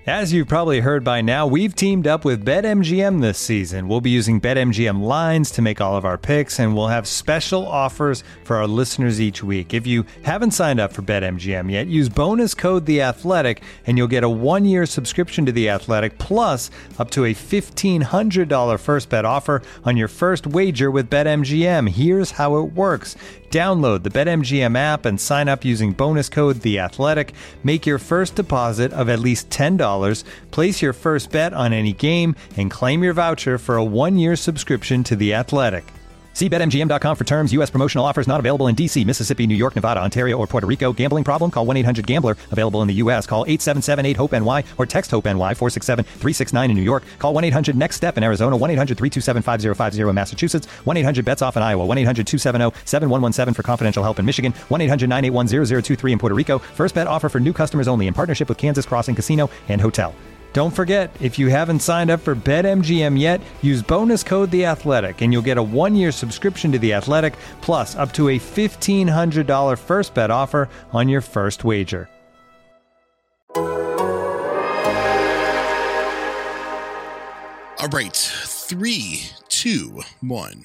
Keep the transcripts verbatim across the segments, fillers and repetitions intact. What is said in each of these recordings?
As you've probably heard by now, we've teamed up with BetMGM this season. We'll be using BetMGM lines to make all of our picks, and we'll have special offers for our listeners each week. If you haven't signed up for BetMGM yet, use bonus code The Athletic, and you'll get a one-year subscription to The Athletic, plus up to a fifteen hundred dollars first bet offer on your first wager with BetMGM. Here's how it works. Download the BetMGM app and sign up using bonus code The Athletic. Make your first deposit of at least ten dollars. Place your first bet on any game and claim your voucher for a one-year subscription to The Athletic. See Bet M G M dot com for terms. U S promotional offers not available in D C, Mississippi, New York, Nevada, Ontario, or Puerto Rico. Gambling problem? Call one eight hundred gambler. Available in the U S. Call eight seven seven eight hope N Y or text HOPE-NY four six seven three six nine in New York. Call one eight hundred next step in Arizona. one eight hundred three two seven five zero five zero in Massachusetts. one eight hundred bets off in Iowa. one eight hundred two seven zero seven one one seven for confidential help in Michigan. one eight hundred nine eight one zero zero two three in Puerto Rico. First bet offer for new customers only in partnership with Kansas Crossing Casino and Hotel. Don't forget, if you haven't signed up for BetMGM yet, use bonus code The Athletic, and you'll get a one-year subscription to The Athletic, plus up to a fifteen hundred dollars first bet offer on your first wager. All right, three, two, one.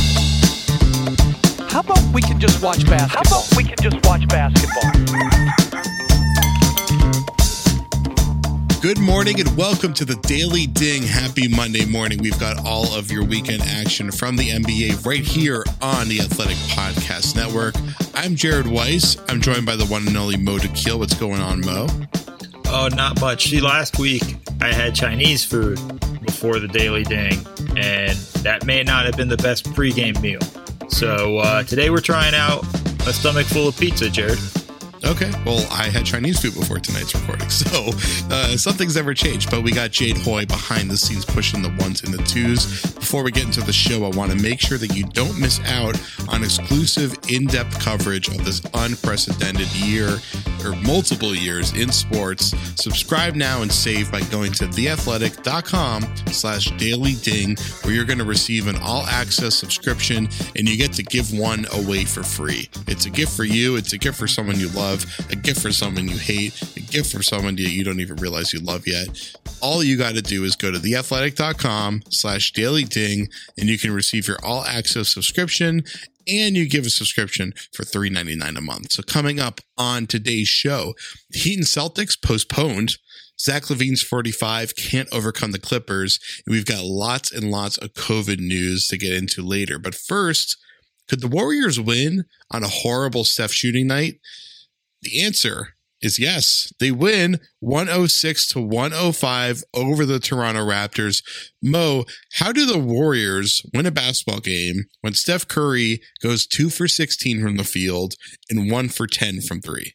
How about we can just watch basketball? How about we can just watch basketball? Good morning and welcome to the Daily Ding. Happy Monday morning. We've got all of your weekend action from the N B A right here on the Athletic Podcast Network. I'm Jared Weiss. I'm joined by the one and only Mo Dakhil. What's going on, Mo? Oh, not much. See, last week I had Chinese food before the Daily Ding, and that may not have been the best pregame meal. So uh, today we're trying out a stomach full of pizza, Jared. Okay, well, I had Chinese food before tonight's recording, so uh, something's never changed. But we got Jade Hoy behind the scenes pushing the ones and the twos. Before we get into the show, I want to make sure that you don't miss out on exclusive, in-depth coverage of this unprecedented year or multiple years in sports. Subscribe now and save by going to theathletic.com slash daily ding, where you're going to receive an all-access subscription and you get to give one away for free. It's a gift for you. It's a gift for someone you love. A gift for someone you hate, a gift for someone that you don't even realize you love yet. All you got to do is go to theathletic.com slash daily ding and you can receive your all access subscription, and you give a subscription for three ninety-nine a month. So coming up on today's show, Heat and Celtics postponed. Zach LaVine's forty-five can't overcome the Clippers. And we've got lots and lots of COVID news to get into later. But first, could the Warriors win on a horrible Steph shooting night? The answer is yes. They win one oh six to one oh five over the Toronto Raptors. Mo, how do the Warriors win a basketball game when Steph Curry goes two for sixteen from the field and one for ten from three?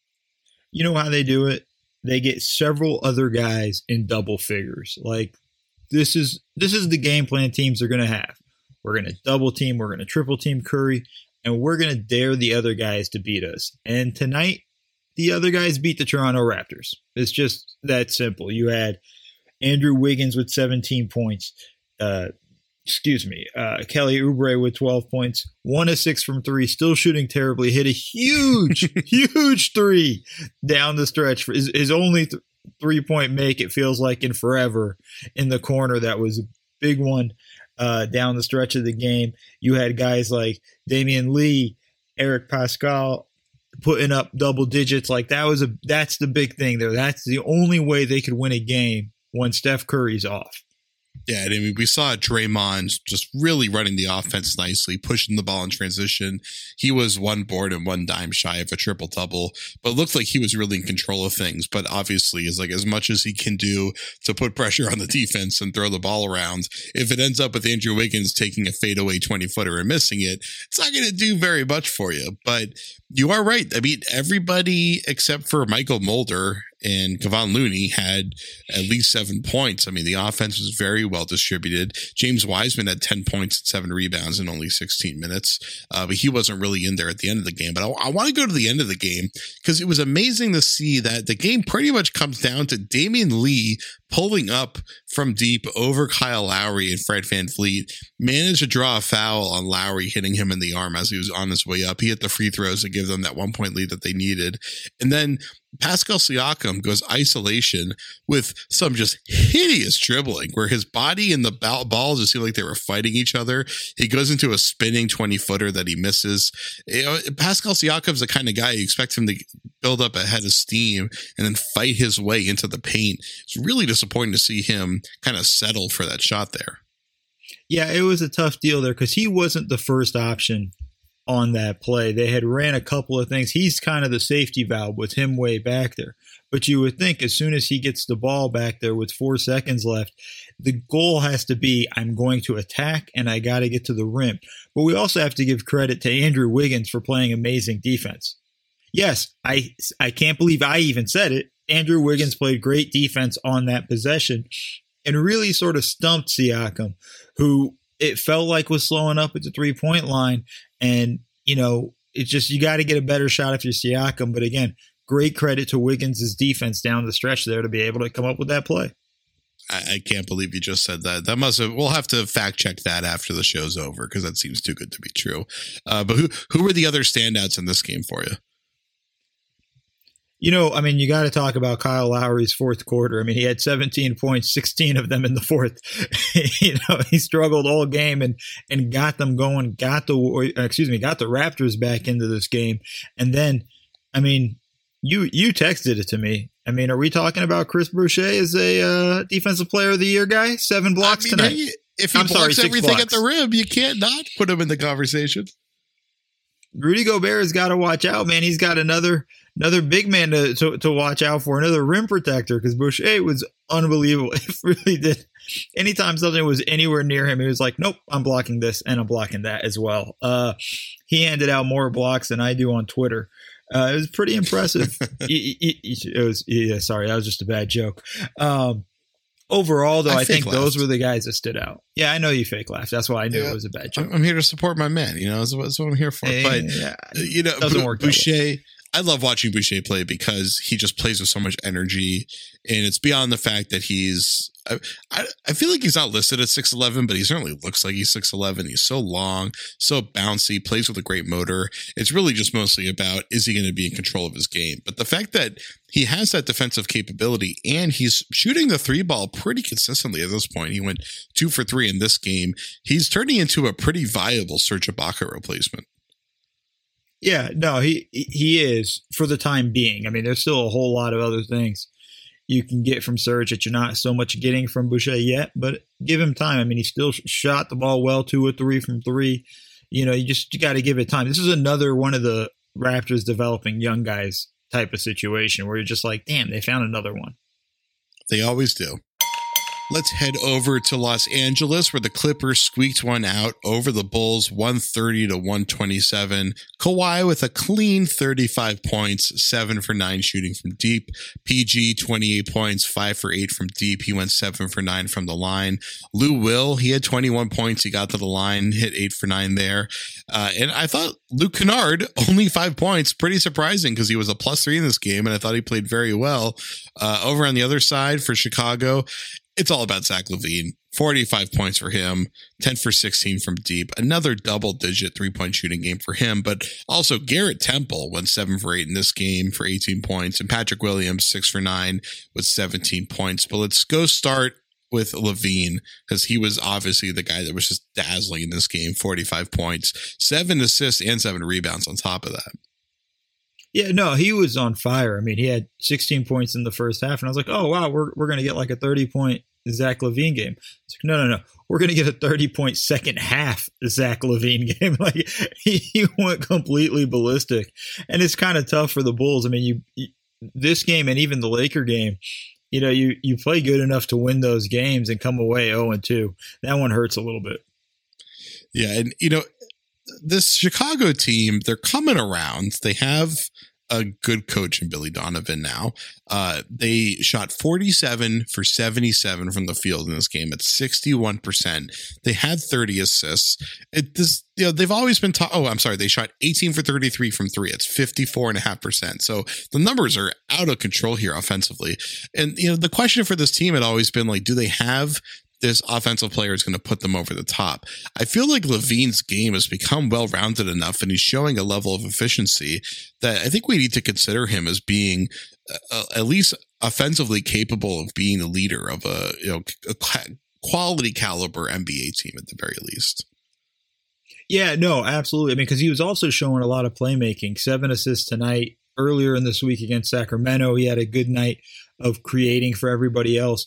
You know how they do it? They get several other guys in double figures. Like this is this is the game plan teams are going to have. We're going to double team. We're going to triple team Curry. And we're going to dare the other guys to beat us. And tonight, the other guys beat the Toronto Raptors. It's just that simple. You had Andrew Wiggins with seventeen points. Uh, excuse me. Uh, Kelly Oubre with twelve points. One of six from three. Still shooting terribly. Hit a huge, huge three down the stretch. For his, his only th- three-point make, it feels like, in forever in the corner. That was a big one. Uh, down the stretch of the game, you had guys like Damian Lee, Eric Pascal putting up double digits. Like that was a that's the big thing there. That's the only way they could win a game when Steph Curry's off. Yeah, I mean, we saw Draymond just really running the offense nicely, pushing the ball in transition. He was one board and one dime shy of a triple double, but looked like he was really in control of things. But obviously, is like as much as he can do to put pressure on the defense and throw the ball around. If it ends up with Andrew Wiggins taking a fadeaway twenty footer and missing it, it's not going to do very much for you. But you are right. I mean, everybody except for Michael Mulder and Kevon Looney had at least seven points. I mean, the offense was very well distributed. James Wiseman had ten points and seven rebounds in only sixteen minutes, uh, but he wasn't really in there at the end of the game. But I, I want to go to the end of the game because it was amazing to see that the game pretty much comes down to Damian Lee pulling up from deep over Kyle Lowry, and Fred VanVleet managed to draw a foul on Lowry, hitting him in the arm as he was on his way up. He hit the free throws to give them that one point lead that they needed. And then Pascal Siakam goes isolation with some just hideous dribbling where his body and the ball just seem like they were fighting each other. He goes into a spinning twenty footer that he misses. You know, Pascal Siakam's the kind of guy you expect him to build up a head of steam and then fight his way into the paint. It's really disappointing to see him kind of settle for that shot there. Yeah, it was a tough deal there because he wasn't the first option on that play. They had ran a couple of things. He's kind of the safety valve with him way back there. But you would think as soon as he gets the ball back there with four seconds left, the goal has to be, I'm going to attack and I got to get to the rim. But we also have to give credit to Andrew Wiggins for playing amazing defense. Yes, I I can't believe I even said it. Andrew Wiggins played great defense on that possession and really sort of stumped Siakam, who it felt like was slowing up at the three-point line. And, you know, it's just you got to get a better shot if you're Siakam. But again, great credit to Wiggins' defense down the stretch there to be able to come up with that play. I, I can't believe you just said that. That must have. We'll have to fact check that after the show's over because that seems too good to be true. Uh, but who who were the other standouts in this game for you? You know, I mean, you got to talk about Kyle Lowry's fourth quarter. I mean, he had seventeen points, sixteen of them in the fourth. You know, he struggled all game and and got them going, got the excuse me, got the Raptors back into this game. And then, I mean, you you texted it to me. I mean, are we talking about Chris Boucher as a uh, defensive player of the year guy? Seven blocks I mean, tonight. Hey, if he I'm blocks sorry, everything blocks. at the rim, you can't not put him in the conversation. Rudy Gobert has got to watch out, man. He's got another another big man to to, to watch out for, another rim protector, because Boucher was unbelievable. It really did. Anytime something was anywhere near him, he was like, nope, I'm blocking this and I'm blocking that as well. Uh, he handed out more blocks than I do on Twitter. Uh, it was pretty impressive. it was, yeah, sorry, that was just a bad joke. Um, overall, though, I, I think laughed. Those were the guys that stood out. Yeah, I know you fake laughed. That's why I knew yeah. it was a bad joke. I'm here to support my man. You know, that's what, that's what I'm here for. And, but, yeah, you know, doesn't B- work Boucher, I love watching Boucher play because he just plays with so much energy. And it's beyond the fact that he's, I, I, I feel like he's not listed at six eleven, but he certainly looks like he's six eleven. He's so long, so bouncy, plays with a great motor. It's really just mostly about, is he going to be in control of his game? But the fact that he has that defensive capability and he's shooting the three ball pretty consistently at this point. He went two for three in this game. He's turning into a pretty viable Serge Ibaka replacement. Yeah, no, he he is for the time being. I mean, there's still a whole lot of other things you can get from Serge that you're not so much getting from Boucher yet, but give him time. I mean, he still shot the ball well, two or three from three. You know, you just you got to give it time. This is another one of the Raptors developing young guys type of situation where you're just like, damn, they found another one. They always do. Let's head over to Los Angeles where the Clippers squeaked one out over the Bulls, one thirty to one twenty-seven. Kawhi with a clean thirty-five points, seven for nine shooting from deep. P G, twenty-eight points, five for eight from deep. He went seven for nine from the line. Lou Will, he had twenty-one points. He got to the line, hit eight for nine there. Uh, and I thought Luke Kennard, only five points, pretty surprising because he was a plus three in this game, and I thought he played very well. Uh, over on the other side for Chicago, it's all about Zach LaVine. forty-five points for him, ten for sixteen from deep. Another double-digit three-point shooting game for him. But also Garrett Temple went seven for eight in this game for eighteen points. And Patrick Williams, six for nine with seventeen points. But let's go start with LaVine because he was obviously the guy that was just dazzling in this game. forty-five points, seven assists, and seven rebounds on top of that. Yeah, no, he was on fire. I mean, he had sixteen points in the first half, and I was like, oh, wow, we're we're going to get like a thirty-point Zach LaVine game. It's like, no, no, no. We're going to get a thirty-point second half Zach LaVine game. Like, he, he went completely ballistic. And it's kind of tough for the Bulls. I mean, you, you this game and even the Laker game, you know, you, you play good enough to win those games and come away oh and two. That one hurts a little bit. Yeah, and, you know, this Chicago team, they're coming around. They have a good coach in Billy Donovan now. Uh, they shot forty-seven for seventy-seven from the field in this game at sixty-one percent. They had thirty assists. It this you know they've always been taught. Oh, I'm sorry. They shot eighteen for thirty-three from three. It's fifty-four and a half percent. So the numbers are out of control here offensively. And you know the question for this team had always been like, do they have this offensive player is going to put them over the top? I feel like LaVine's game has become well-rounded enough and he's showing a level of efficiency that I think we need to consider him as being uh, at least offensively capable of being the leader of a, you know, a quality caliber N B A team at the very least. Yeah, no, absolutely. I mean, because he was also showing a lot of playmaking. Seven assists tonight. Earlier in this week against Sacramento, he had a good night of creating for everybody else.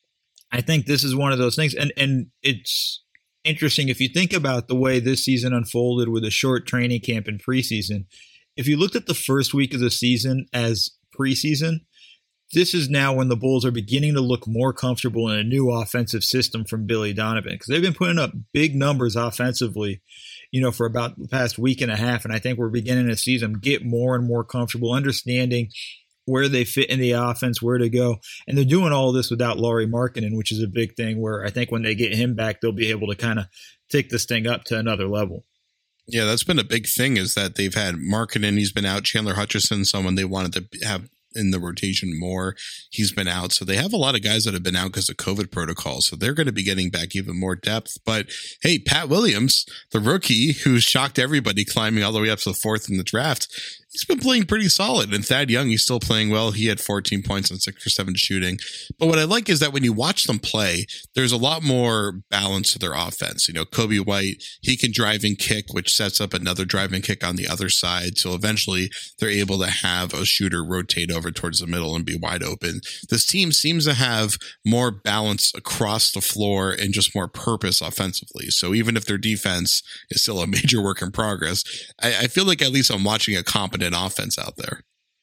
I think this is one of those things. And, and it's interesting if you think about the way this season unfolded with a short training camp and preseason. If you looked at the first week of the season as preseason, this is now when the Bulls are beginning to look more comfortable in a new offensive system from Billy Donovan, because they've been putting up big numbers offensively, you know, for about the past week and a half. And I think we're beginning to see them get more and more comfortable, understanding where they fit in the offense, where to go. And they're doing all of this without Lauri Markkanen, which is a big thing, where I think when they get him back, they'll be able to kind of take this thing up to another level. Yeah, that's been a big thing, is that they've had Markkanen, he's been out. Chandler Hutchison, someone they wanted to have in the rotation more, he's been out. So they have a lot of guys that have been out because of COVID protocols. So they're going to be getting back even more depth. But hey, Pat Williams, the rookie who shocked everybody climbing all the way up to the fourth in the draft, he's been playing pretty solid. And Thad Young, he's still playing well. He had fourteen points and six or seven shooting. But what I like is that when you watch them play, there's a lot more balance to their offense. You know, Kobe White, he can drive and kick, which sets up another drive and kick on the other side. So eventually they're able to have a shooter rotate over towards the middle and be wide open. This team seems to have more balance across the floor and just more purpose offensively. So even if their defense is still a major work in progress, I, I feel like at least I'm watching a competent offense out there.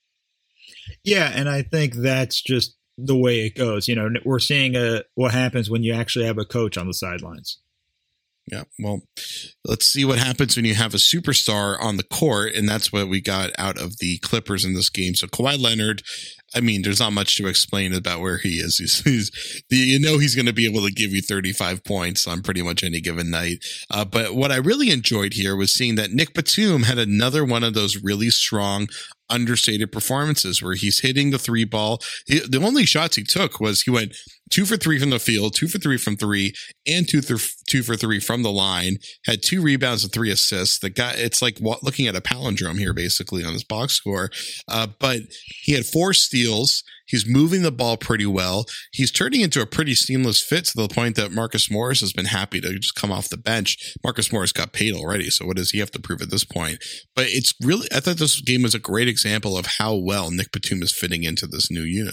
Yeah, and I think that's just the way it goes. You know, we're seeing a, what happens when you actually have a coach on the sidelines. Yeah, well, let's see what happens when you have a superstar on the court, and that's what we got out of the Clippers in this game. So Kawhi Leonard, I mean, there's not much to explain about where he is. He's, he's you know, he's going to be able to give you thirty-five points on pretty much any given night. Uh, but what I really enjoyed here was seeing that Nick Batum had another one of those really strong, understated performances where he's hitting the three ball. He, the only shots he took was he went two for three from the field, two for three from three, and two th- two for three from the line. Had two rebounds and three assists. The guy, it's like looking at a palindrome here, basically on his box score. Uh, but he had four steals. He's moving the ball pretty well. He's turning into a pretty seamless fit to the point that Marcus Morris has been happy to just come off the bench. Marcus Morris got paid already, so what does he have to prove at this point? But it's really, I thought this game was a great example of how well Nick Batum is fitting into this new unit.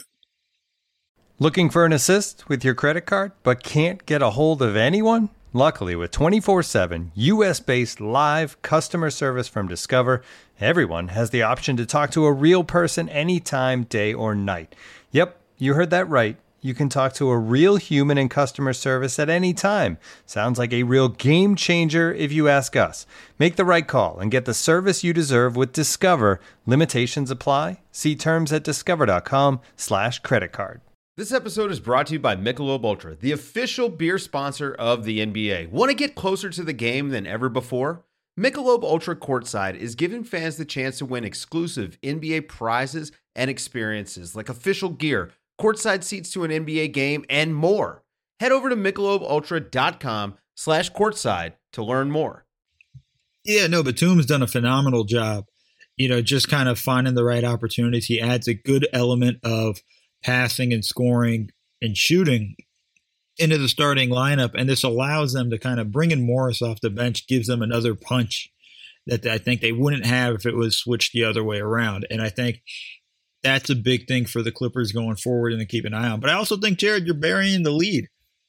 Looking for an assist with your credit card, but can't get a hold of anyone? Luckily, with twenty-four seven U S-based live customer service from Discover, everyone has the option to talk to a real person anytime, day or night. Yep, you heard that right. You can talk to a real human in customer service at any time. Sounds like a real game changer if you ask us. Make the right call and get the service you deserve with Discover. Limitations apply. See terms at discover.com slash credit card. This episode is brought to you by Michelob Ultra, the official beer sponsor of the N B A. Want to get closer to the game than ever before? Michelob Ultra Courtside is giving fans the chance to win exclusive N B A prizes and experiences like official gear, courtside seats to an N B A game, and more. Head over to michelobultra.com slash courtside to learn more. Yeah, no, Batum's done a phenomenal job, you know, just kind of finding the right opportunities. He adds a good element of passing and scoring and shooting into the starting lineup, and this allows them to kind of bring in Morris off the bench, gives them another punch that I think they wouldn't have if it was switched the other way around. And I think that's a big thing for the Clippers going forward and to keep an eye on. But I also think, Jared, you're burying the lead.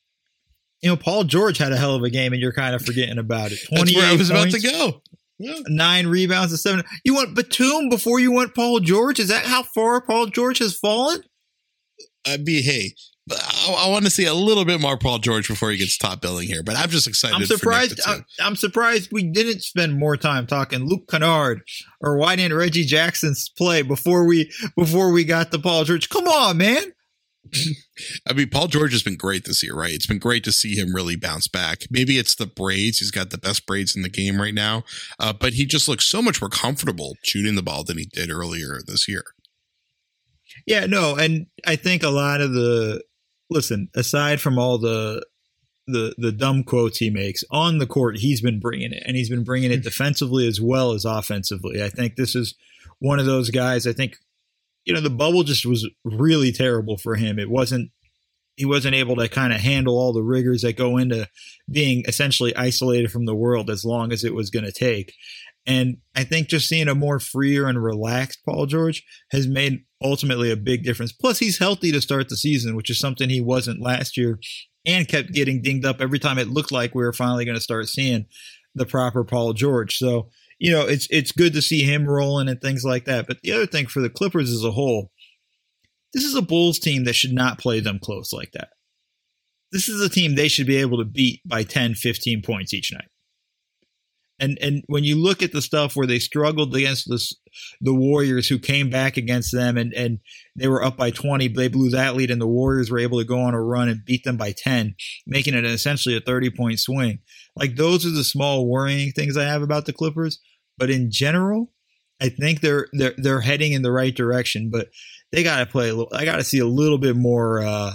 You know, Paul George had a hell of a game, and you're kind of forgetting about it. That's where I was points, about to go. Yeah. Nine rebounds and seven. You want Batum before you want Paul George? Is that how far Paul George has fallen? I'd be, hey, I, I want to see a little bit more Paul George before he gets top billing here, but I'm just excited. I'm surprised. For I'm, I'm surprised we didn't spend more time talking Luke Kennard or why didn't Reggie Jackson's play before we before we got the Paul George. Come on, man. I mean, Paul George has been great this year, right? It's been great to see him really bounce back. Maybe it's the braids. He's got the best braids in the game right now, uh, but he just looks so much more comfortable shooting the ball than he did earlier this year. Yeah, no, and I think a lot of the listen, aside from all the the the dumb quotes he makes on the court, he's been bringing it, and he's been bringing it defensively as well as offensively. I think this is one of those guys. I think you know, the bubble just was really terrible for him. It wasn't, he wasn't able to kind of handle all the rigors that go into being essentially isolated from the world as long as it was going to take. And I think just seeing a more freer and relaxed Paul George has made ultimately a big difference. Plus, he's healthy to start the season, which is something he wasn't last year, and kept getting dinged up every time it looked like we were finally going to start seeing the proper Paul George. So, you know, it's it's good to see him rolling and things like that. But the other thing for the Clippers as a whole, this is a Bulls team that should not play them close like that. This is a team they should be able to beat by ten, fifteen points each night. And and when you look at the stuff where they struggled against the, the Warriors, who came back against them and, and they were up by twenty, they blew that lead, and the Warriors were able to go on a run and beat them by ten, making it essentially a thirty-point swing. Like, those are the small worrying things I have about the Clippers. But in general, I think they're they're they're heading in the right direction. But they got to play a little. I got to see a little bit more uh,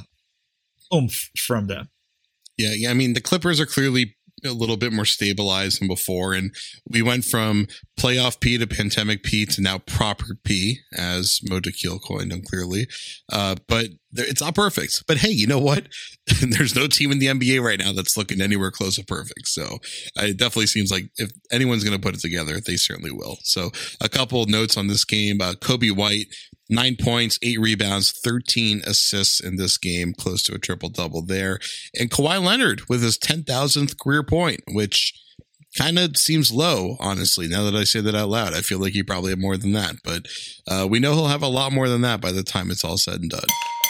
oomph from them. Yeah, yeah. I mean, the Clippers are clearly a little bit more stabilized than before, and we went from playoff P to pandemic P to now proper P, as Mo Dakhil coined them, clearly. Uh, but it's not perfect. But hey, you know what? There's no team in the N B A right now that's looking anywhere close to perfect. So uh, it definitely seems like if anyone's going to put it together, they certainly will. So a couple of notes on this game. Uh, Kobe White, nine points, eight rebounds, thirteen assists in this game, close to a triple-double there. And Kawhi Leonard with his ten thousandth career point, which kind of seems low, honestly. Now that I say that out loud, I feel like he probably had more than that. But uh, we know he'll have a lot more than that by the time it's all said and done.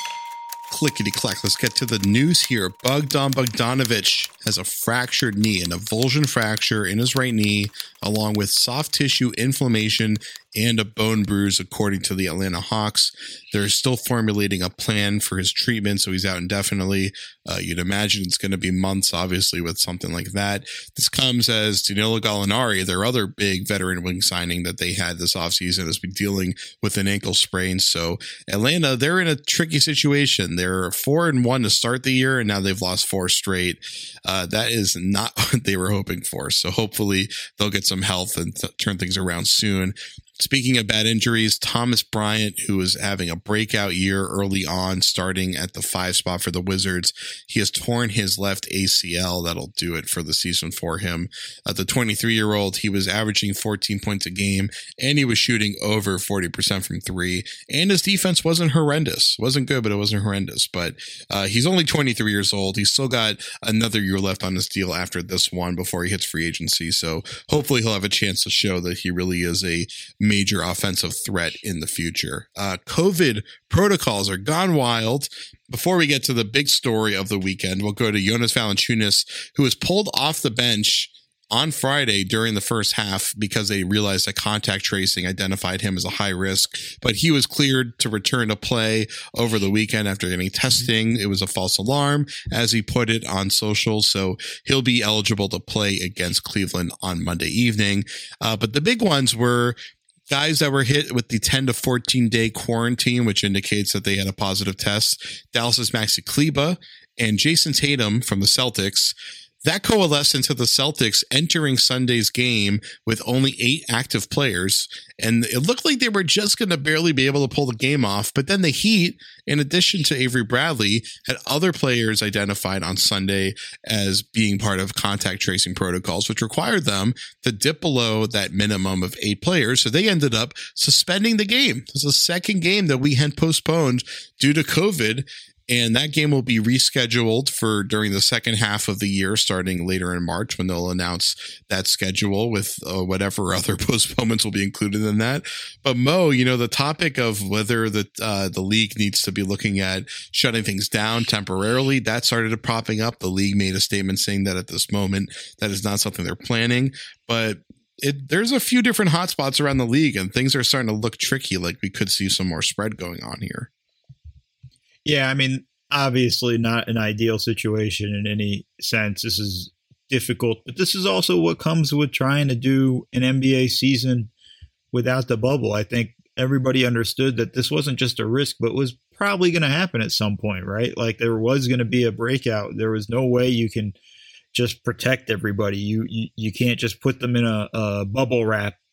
Clickety clack. Let's get to the news here. Bogdan Bogdanovic has a fractured knee, an avulsion fracture in his right knee, along with soft tissue inflammation and a bone bruise, according to the Atlanta Hawks. They're still formulating a plan for his treatment, so he's out indefinitely. Uh, you'd imagine it's going to be months, obviously, with something like that. This comes as Danilo Gallinari, their other big veteran wing signing that they had this offseason, has been dealing with an ankle sprain. So Atlanta, they're in a tricky situation. They're four and one to start the year, and now they've lost four straight. Uh, that is not what they were hoping for. So hopefully they'll get some health and th- turn things around soon. Speaking of bad injuries, Thomas Bryant, who was having a breakout year early on, starting at the five spot for the Wizards, he has torn his left A C L. That'll do it for the season for him. Uh, the twenty-three-year-old, he was averaging fourteen points a game, and he was shooting over forty percent from three. And his defense wasn't horrendous. Wasn't good, but it wasn't horrendous. But uh, he's only twenty-three years old. He's still got another year left on his deal after this one before he hits free agency. So hopefully he'll have a chance to show that he really is a major offensive threat in the future. Uh, COVID protocols are gone wild. Before we get to the big story of the weekend, we'll go to Jonas Valanciunas, who was pulled off the bench on Friday during the first half because they realized that contact tracing identified him as a high risk, but he was cleared to return to play over the weekend after getting testing. It was a false alarm, as he put it on social, so he'll be eligible to play against Cleveland on Monday evening. Uh, but the big ones were guys that were hit with the ten to fourteen day quarantine, which indicates that they had a positive test. Dallas's Maxi Kleber and Jason Tatum from the Celtics. That coalesced into the Celtics entering Sunday's game with only eight active players, and it looked like they were just going to barely be able to pull the game off. But then the Heat, in addition to Avery Bradley, had other players identified on Sunday as being part of contact tracing protocols, which required them to dip below that minimum of eight players. So they ended up suspending the game. It was the second game that we had postponed due to COVID. And that game will be rescheduled for during the second half of the year, starting later in March, when they'll announce that schedule with uh, whatever other postponements will be included in that. But Mo, you know, the topic of whether the uh, the league needs to be looking at shutting things down temporarily, that started popping up. The league made a statement saying that at this moment, that is not something they're planning. But it, there's a few different hotspots around the league, and things are starting to look tricky. Like we could see some more spread going on here. Yeah, I mean, obviously not an ideal situation in any sense. This is difficult, but this is also what comes with trying to do an N B A season without the bubble. I think everybody understood that this wasn't just a risk, but was probably going to happen at some point, right? Like there was going to be a breakout. There was no way you can just protect everybody. You you, you can't just put them in a, a bubble wrap,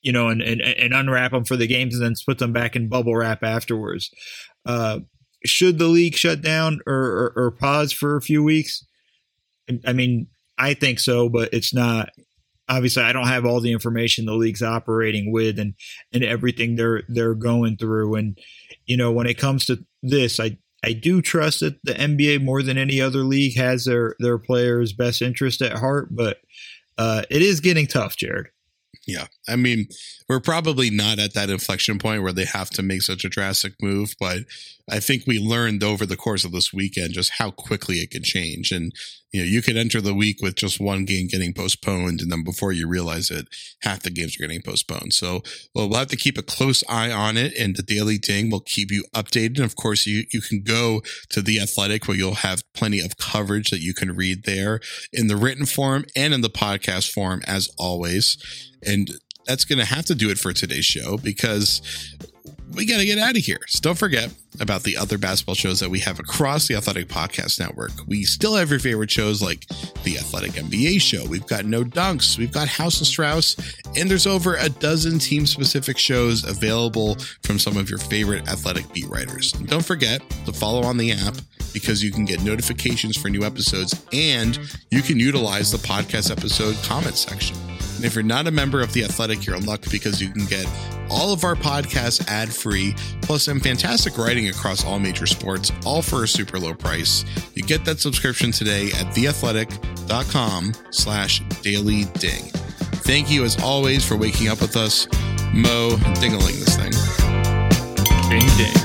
you know, and, and, and unwrap them for the games and then put them back in bubble wrap afterwards. Uh, should the league shut down or, or, or pause for a few weeks? I mean, I think so, but it's not. Obviously, I don't have all the information the league's operating with and, and everything they're they're going through. And, you know, when it comes to this, I, I do trust that the N B A more than any other league has their, their players' best interest at heart, but uh, it is getting tough, Jared. Yeah. I mean, we're probably not at that inflection point where they have to make such a drastic move, but I think we learned over the course of this weekend just how quickly it can change. And, you know, you could enter the week with just one game getting postponed, and then before you realize it, half the games are getting postponed. So well, we'll have to keep a close eye on it, and the Daily Ding will keep you updated. And of course, you, you can go to The Athletic, where you'll have plenty of coverage that you can read there in the written form and in the podcast form, as always. And that's going to have to do it for today's show, because we got to get out of here. So don't forget about the other basketball shows that we have across the Athletic Podcast Network. We still have your favorite shows like the Athletic N B A Show. We've got No Dunks. We've got House of Strauss. And there's over a dozen team-specific shows available from some of your favorite athletic beat writers. And don't forget to follow on the app, because you can get notifications for new episodes, and you can utilize the podcast episode comment section. And if you're not a member of The Athletic, you're in luck, because you can get all of our podcasts ad-free, plus some fantastic writing across all major sports, all for a super low price. You get that subscription today at theathletic.com slash daily ding. Thank you, as always, for waking up with us. Mo, ding-a-ling this thing. Ding, ding.